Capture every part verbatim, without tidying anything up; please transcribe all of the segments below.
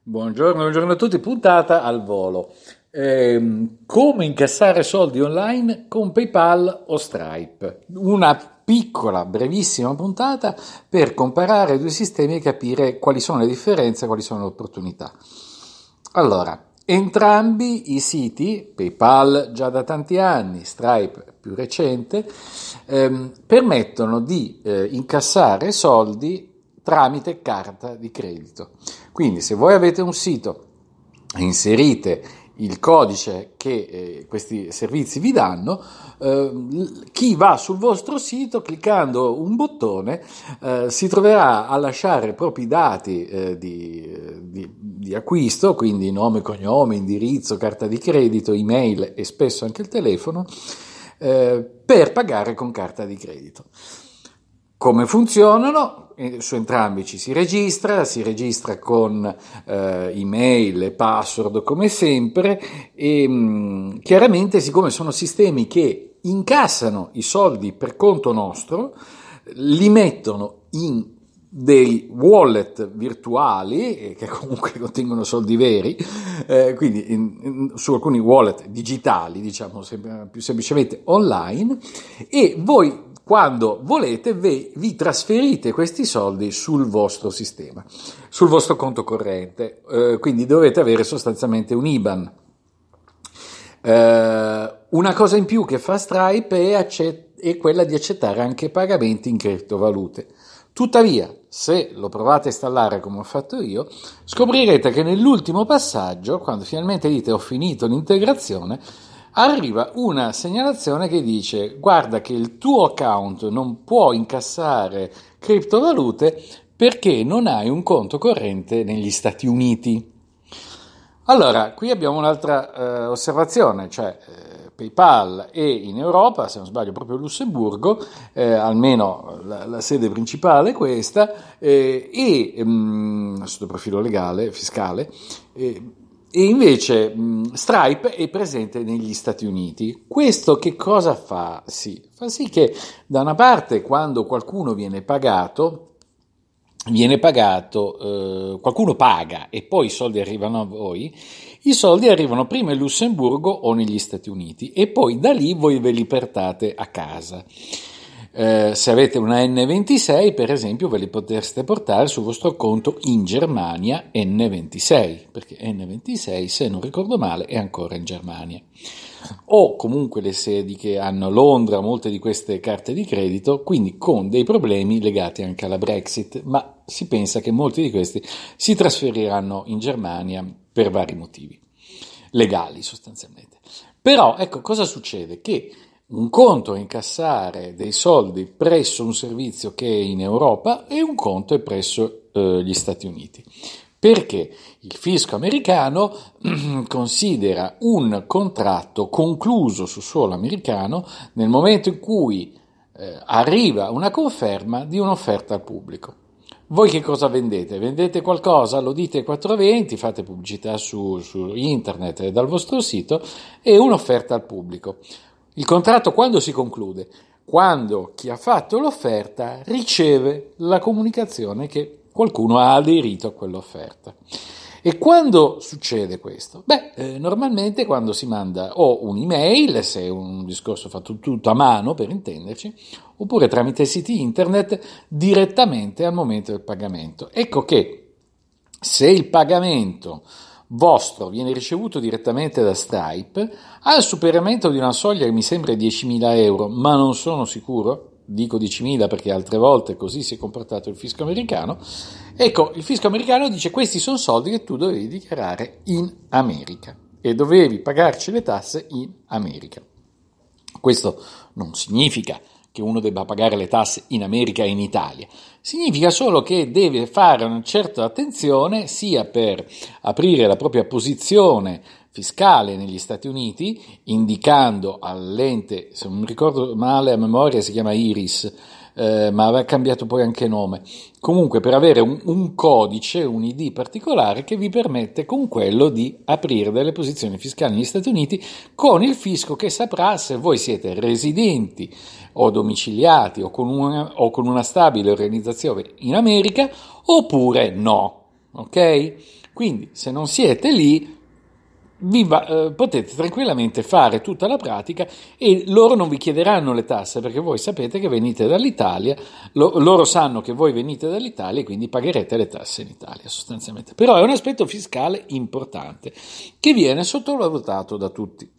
Buongiorno, buongiorno a tutti, puntata al volo. Ehm, come incassare soldi online con PayPal o Stripe? Una piccola, brevissima puntata per comparare i due sistemi e capire quali sono le differenze e quali sono le opportunità. Allora, entrambi i siti, PayPal già da tanti anni, Stripe più recente, ehm, permettono di eh, incassare soldi tramite carta di credito. Quindi se voi avete un sito e inserite il codice che eh, questi servizi vi danno, eh, chi va sul vostro sito cliccando un bottone eh, si troverà a lasciare i propri dati eh, di, di, di acquisto, quindi nome, cognome, indirizzo, carta di credito, email e spesso anche il telefono, eh, per pagare con carta di credito. Come funzionano? Su entrambi ci si registra, si registra con eh, email e password come sempre e mh, chiaramente, siccome sono sistemi che incassano i soldi per conto nostro, li mettono in dei wallet virtuali che comunque contengono soldi veri, eh, quindi in, in, su alcuni wallet digitali, diciamo sem- più semplicemente online, e voi quando volete vi, vi trasferite questi soldi sul vostro sistema, sul vostro conto corrente, eh, quindi dovete avere sostanzialmente un I B A N. Eh, una cosa in più che fa Stripe è, accett- è quella di accettare anche pagamenti in criptovalute. Tuttavia, se lo provate a installare come ho fatto io, scoprirete che nell'ultimo passaggio, quando finalmente dite ho finito l'integrazione, arriva una segnalazione che dice: guarda che il tuo account non può incassare criptovalute perché non hai un conto corrente negli Stati Uniti. Allora, qui abbiamo un'altra eh, osservazione, cioè eh, PayPal è in Europa, se non sbaglio proprio Lussemburgo, eh, almeno la, la sede principale è questa, eh, e mh, sotto profilo legale, fiscale, eh, e invece mh, Stripe è presente negli Stati Uniti. Questo che cosa fa? Sì, fa sì che da una parte, quando qualcuno viene pagato, viene pagato, eh, qualcuno paga e poi i soldi arrivano a voi, i soldi arrivano prima in Lussemburgo o negli Stati Uniti e poi da lì voi ve li portate a casa. Eh, se avete una enne ventisei, per esempio, ve li potreste portare sul vostro conto in Germania enne ventisei, perché enne ventisei, se non ricordo male, è ancora in Germania. O comunque le sedi che hanno Londra, molte di queste carte di credito, quindi con dei problemi legati anche alla Brexit, ma si pensa che molti di questi si trasferiranno in Germania per vari motivi legali sostanzialmente. Però ecco cosa succede? Che un conto è incassare dei soldi presso un servizio che è in Europa e un conto è presso eh, gli Stati Uniti. Perché il fisco americano considera un contratto concluso su suolo americano nel momento in cui eh, arriva una conferma di un'offerta al pubblico. Voi che cosa vendete? Vendete qualcosa? Lo dite quattrocentoventi, fate pubblicità su, su internet e dal vostro sito e un'offerta al pubblico. Il contratto quando si conclude? Quando chi ha fatto l'offerta riceve la comunicazione che qualcuno ha aderito a quell'offerta. E quando succede questo? Beh, eh, normalmente quando si manda o un'email, se è un discorso fatto tutto a mano per intenderci, oppure tramite siti internet direttamente al momento del pagamento. Ecco che se il pagamento vostro viene ricevuto direttamente da Stripe, al superamento di una soglia che mi sembra diecimila euro, ma non sono sicuro, dico diecimila perché altre volte così si è comportato il fisco americano, ecco, il fisco americano dice: questi sono soldi che tu dovevi dichiarare in America e dovevi pagarci le tasse in America. Questo non significa che uno debba pagare le tasse in America e in Italia, significa solo che deve fare una certa attenzione sia per aprire la propria posizione fiscale negli Stati Uniti, indicando all'ente, se non mi ricordo male a memoria si chiama Iris, eh, ma aveva cambiato poi anche nome, comunque per avere un, un codice, un I D particolare che vi permette con quello di aprire delle posizioni fiscali negli Stati Uniti con il fisco che saprà se voi siete residenti o domiciliati o con una, o con una stabile organizzazione in America oppure no, ok? Quindi se non siete lì, vi va, eh, potete tranquillamente fare tutta la pratica e loro non vi chiederanno le tasse, perché voi sapete che venite dall'Italia, lo, loro sanno che voi venite dall'Italia e quindi pagherete le tasse in Italia sostanzialmente. Però è un aspetto fiscale importante che viene sottovalutato da tutti.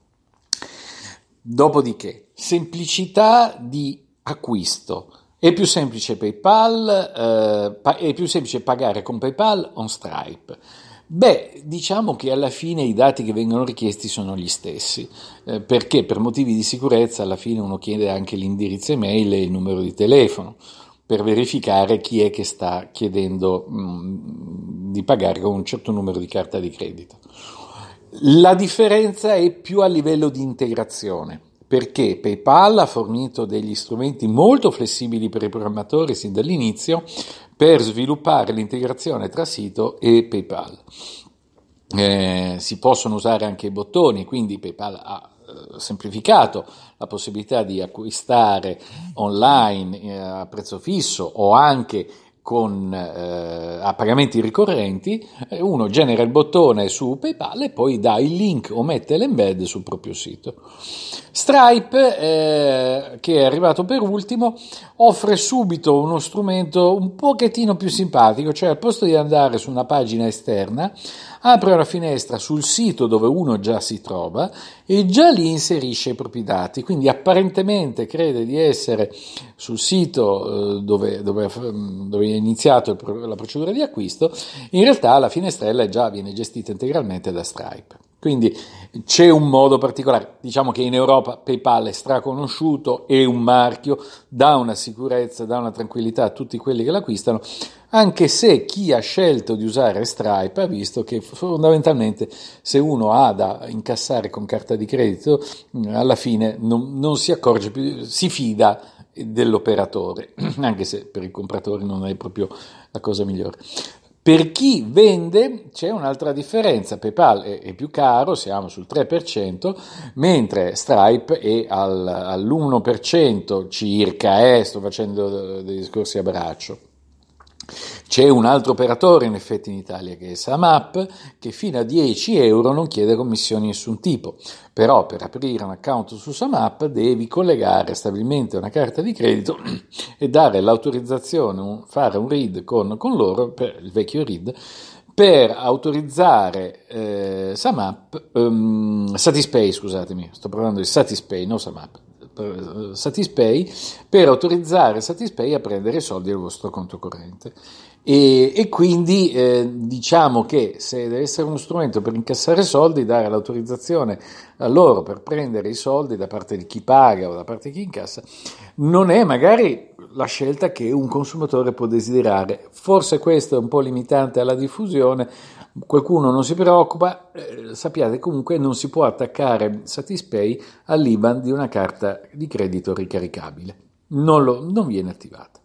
Dopodiché, semplicità di acquisto. È più semplice PayPal, eh, pa- è più semplice pagare con PayPal o Stripe? Beh, diciamo che alla fine i dati che vengono richiesti sono gli stessi, eh, perché per motivi di sicurezza alla fine uno chiede anche l'indirizzo email e il numero di telefono per verificare chi è che sta chiedendo mh, di pagare con un certo numero di carta di credito. La differenza è più a livello di integrazione, perché PayPal ha fornito degli strumenti molto flessibili per i programmatori sin dall'inizio per sviluppare l'integrazione tra sito e PayPal. Eh, si possono usare anche i bottoni, quindi PayPal ha eh, semplificato la possibilità di acquistare online eh, a prezzo fisso o anche con eh, a pagamenti ricorrenti. Uno genera il bottone su PayPal e poi dà il link o mette l'embed sul proprio sito. Stripe, eh, che è arrivato per ultimo, offre subito uno strumento un pochettino più simpatico, cioè al posto di andare su una pagina esterna, apre una finestra sul sito dove uno già si trova e già lì inserisce i propri dati, quindi apparentemente crede di essere sul sito eh, dove, dove, dove è iniziato il, la procedura di acquisto, in realtà la finestrella già viene gestita integralmente da Stripe. Quindi c'è un modo particolare, diciamo che in Europa PayPal è straconosciuto, è un marchio, dà una sicurezza, dà una tranquillità a tutti quelli che l'acquistano, anche se chi ha scelto di usare Stripe ha visto che fondamentalmente se uno ha da incassare con carta di credito, alla fine non, non si accorge più, si fida dell'operatore, anche se per i compratori non è proprio la cosa migliore. Per chi vende c'è un'altra differenza, PayPal è, è più caro, siamo sul tre per cento, mentre Stripe è al, all'uno per cento circa, eh, sto facendo dei discorsi a braccio. C'è un altro operatore in effetti in Italia che è SumUp, che fino a dieci euro non chiede commissioni di nessun tipo, però per aprire un account su SumUp devi collegare stabilmente una carta di credito e dare l'autorizzazione, fare un read con, con loro, per il vecchio read, per autorizzare eh, SumUp, um, Satispay, scusatemi, sto parlando di Satispay, non SumUp, Satispay, per autorizzare Satispay a prendere i soldi dal vostro conto corrente. E, e quindi eh, diciamo che se deve essere uno strumento per incassare soldi, dare l'autorizzazione a loro per prendere i soldi da parte di chi paga o da parte di chi incassa, non è magari la scelta che un consumatore può desiderare. Forse questo è un po' limitante alla diffusione, qualcuno non si preoccupa, eh, sappiate comunque non si può attaccare Satispay all'I B A N di una carta di credito ricaricabile, non, lo, non viene attivata.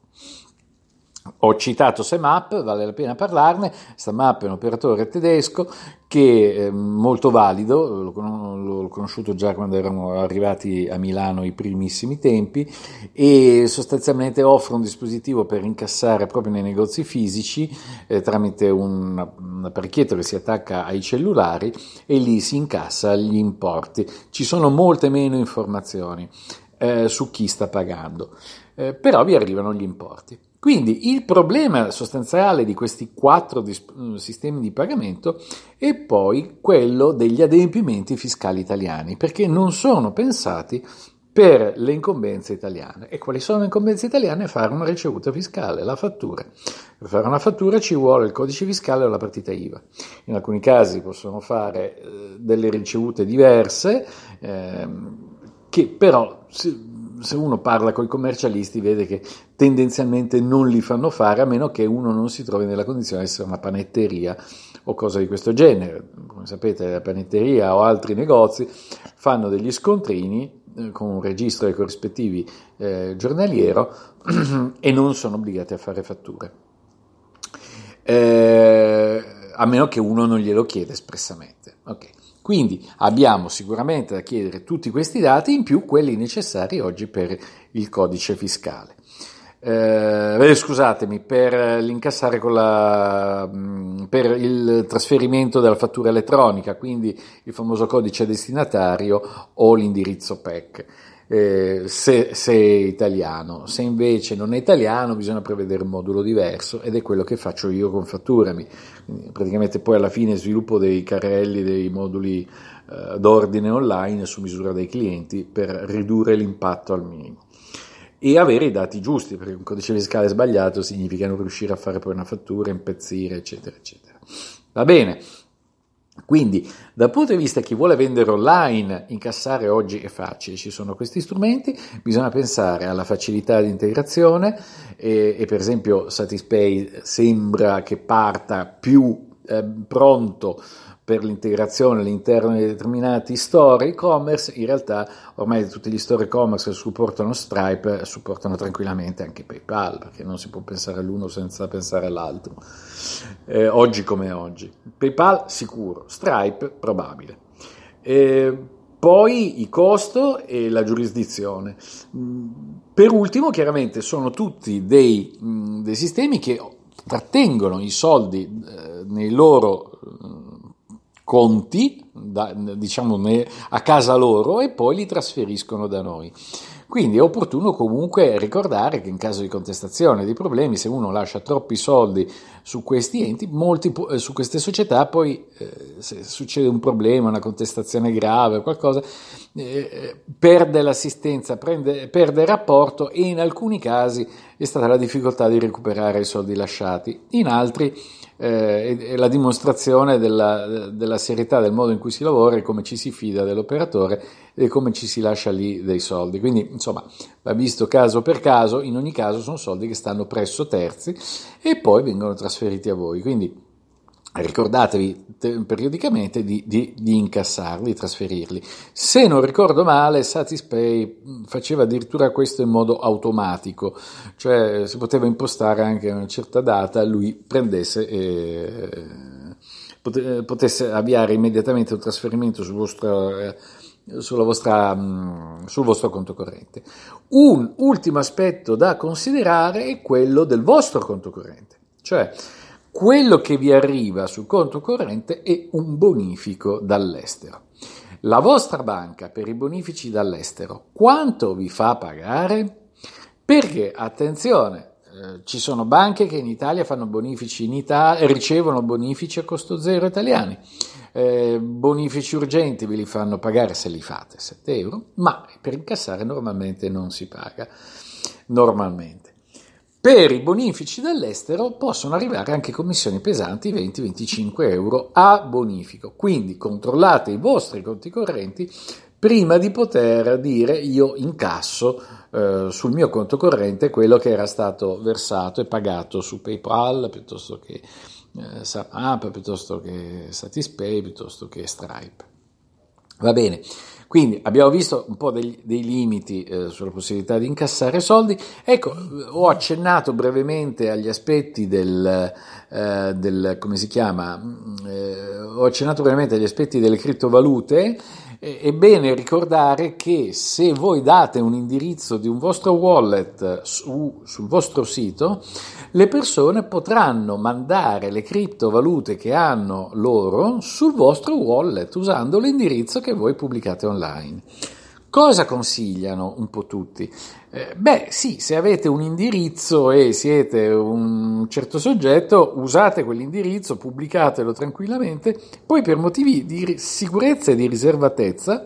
Ho citato SumUp, vale la pena parlarne. SumUp è un operatore tedesco che è molto valido, l'ho conosciuto già quando erano arrivati a Milano i primissimi tempi, e sostanzialmente offre un dispositivo per incassare proprio nei negozi fisici eh, tramite un, un apparecchietto che si attacca ai cellulari e lì si incassa gli importi. Ci sono molte meno informazioni eh, su chi sta pagando, eh, però vi arrivano gli importi. Quindi il problema sostanziale di questi quattro dis- sistemi di pagamento è poi quello degli adempimenti fiscali italiani, perché non sono pensati per le incombenze italiane. E quali sono le incombenze italiane? Fare una ricevuta fiscale, la fattura. Per fare una fattura ci vuole il codice fiscale o la partita I V A. In alcuni casi possono fare eh, delle ricevute diverse, eh, che però... Se, se uno parla con i commercialisti vede che tendenzialmente non li fanno fare, a meno che uno non si trovi nella condizione di essere una panetteria o cosa di questo genere. Come sapete, la panetteria o altri negozi fanno degli scontrini eh, con un registro dei corrispettivi eh, giornaliero e non sono obbligati a fare fatture, eh, a meno che uno non glielo chieda espressamente. Ok. Quindi abbiamo sicuramente da chiedere tutti questi dati, in più quelli necessari oggi per il codice fiscale. Eh, scusatemi, per l'incassare con la, per il trasferimento della fattura elettronica, quindi il famoso codice destinatario o l'indirizzo P E C. Eh, se, se è italiano. Se invece non è italiano bisogna prevedere un modulo diverso, ed è quello che faccio io con Fatturami. Quindi praticamente poi alla fine sviluppo dei carrelli, dei moduli eh, d'ordine online su misura dei clienti per ridurre l'impatto al minimo e avere i dati giusti, perché un codice fiscale sbagliato significa non riuscire a fare poi una fattura, impezzire, eccetera eccetera. Va bene. Quindi, dal punto di vista di chi vuole vendere online, incassare oggi è facile, ci sono questi strumenti, bisogna pensare alla facilità di integrazione e, e per esempio Satispay sembra che parta più eh, pronto per l'integrazione all'interno di determinati store e-commerce. In realtà ormai tutti gli store e-commerce che supportano Stripe supportano tranquillamente anche PayPal, perché non si può pensare all'uno senza pensare all'altro, eh, oggi come oggi. PayPal sicuro, Stripe probabile. Eh, poi i costo e la giurisdizione. Per ultimo, chiaramente sono tutti dei, dei sistemi che trattengono i soldi eh, nei loro conti, da, diciamo a casa loro, e poi li trasferiscono da noi. Quindi è opportuno comunque ricordare che in caso di contestazione, di problemi, se uno lascia troppi soldi su questi enti, molti, su queste società, poi eh, se succede un problema, una contestazione grave o qualcosa, eh, perde l'assistenza, prende, perde il rapporto, e in alcuni casi è stata la difficoltà di recuperare i soldi lasciati. In altri eh, è la dimostrazione della, della serietà del modo in cui si lavora e come ci si fida dell'operatore e come ci si lascia lì dei soldi. Quindi insomma va visto caso per caso. In ogni caso sono soldi che stanno presso terzi e poi vengono trasferiti a voi, quindi ricordatevi te- periodicamente di, di, di incassarli, di trasferirli. Se non ricordo male, Satispay faceva addirittura questo in modo automatico, cioè si poteva impostare anche a una certa data, lui prendesse e pot- potesse avviare immediatamente un trasferimento sul vostro eh, sulla vostra, sul vostro conto corrente. Un ultimo aspetto da considerare è quello del vostro conto corrente, cioè quello che vi arriva sul conto corrente è un bonifico dall'estero. La vostra banca per i bonifici dall'estero quanto vi fa pagare? Perché, attenzione, eh, ci sono banche che in Italia fanno bonifici in Italia, ricevono bonifici a costo zero italiani. Eh, bonifici urgenti ve li fanno pagare se li fate sette euro, ma per incassare normalmente non si paga. Normalmente. Per i bonifici dall'estero possono arrivare anche commissioni pesanti, venti venticinque euro a bonifico. Quindi controllate i vostri conti correnti prima di poter dire io incasso eh, sul mio conto corrente quello che era stato versato e pagato su PayPal piuttosto che eh, SnapApp, piuttosto che Satispay, piuttosto che Stripe. Va bene. Quindi abbiamo visto un po' dei, dei limiti eh, sulla possibilità di incassare soldi. Ecco, ho accennato brevemente agli aspetti del, eh, del come si chiama, eh, ho accennato brevemente agli aspetti delle criptovalute. È bene ricordare che se voi date un indirizzo di un vostro wallet su, sul vostro sito, le persone potranno mandare le criptovalute che hanno loro sul vostro wallet usando l'indirizzo che voi pubblicate online. Cosa consigliano un po' tutti? Eh, beh sì, se avete un indirizzo e siete un certo soggetto, usate quell'indirizzo, pubblicatelo tranquillamente, poi per motivi di sicurezza e di riservatezza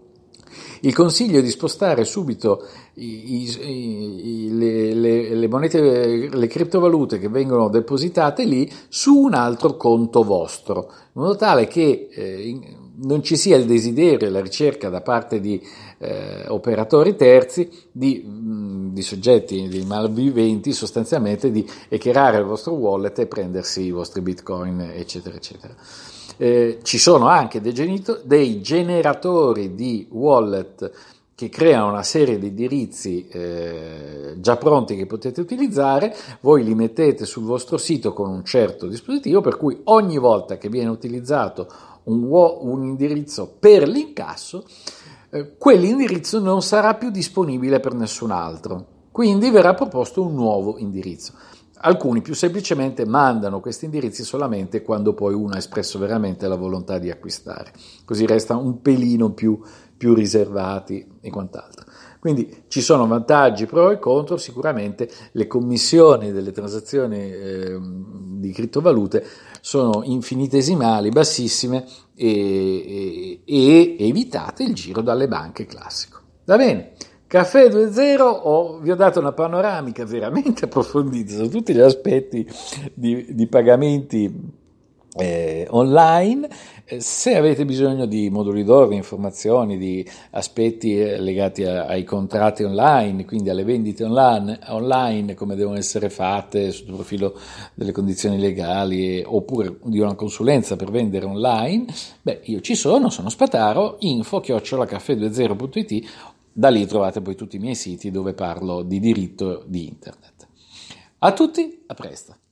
il consiglio è di spostare subito i, i, i, le, le, le monete, le criptovalute che vengono depositate lì su un altro conto vostro, in modo tale che eh, in, non ci sia il desiderio e la ricerca da parte di eh, operatori terzi, di, mh, di soggetti, di malviventi sostanzialmente, di hackerare il vostro wallet e prendersi i vostri bitcoin, eccetera, eccetera. Eh, ci sono anche dei, genito- dei generatori di wallet che creano una serie di indirizzi eh, già pronti che potete utilizzare, voi li mettete sul vostro sito con un certo dispositivo, per cui ogni volta che viene utilizzato un, un indirizzo per l'incasso, eh, quell'indirizzo non sarà più disponibile per nessun altro, quindi verrà proposto un nuovo indirizzo. Alcuni più semplicemente mandano questi indirizzi solamente quando poi uno ha espresso veramente la volontà di acquistare, così resta un pelino più, più riservati e quant'altro. Quindi ci sono vantaggi pro e contro, sicuramente le commissioni delle transazioni eh, di criptovalute sono infinitesimali, bassissime e, e, e evitate il giro dalle banche classico. Va bene? Caffè due punto zero, ho, vi ho dato una panoramica veramente approfondita su tutti gli aspetti di, di pagamenti eh, online. Eh, se avete bisogno di moduli d'oro, informazioni, di aspetti eh, legati a, ai contratti online, quindi alle vendite online, online, come devono essere fatte sotto il profilo delle condizioni legali, eh, oppure di una consulenza per vendere online, beh, io ci sono, sono Spataro, info chiocciola caffè due zero punto it. Da lì trovate poi tutti i miei siti dove parlo di diritto di internet. A tutti, a presto!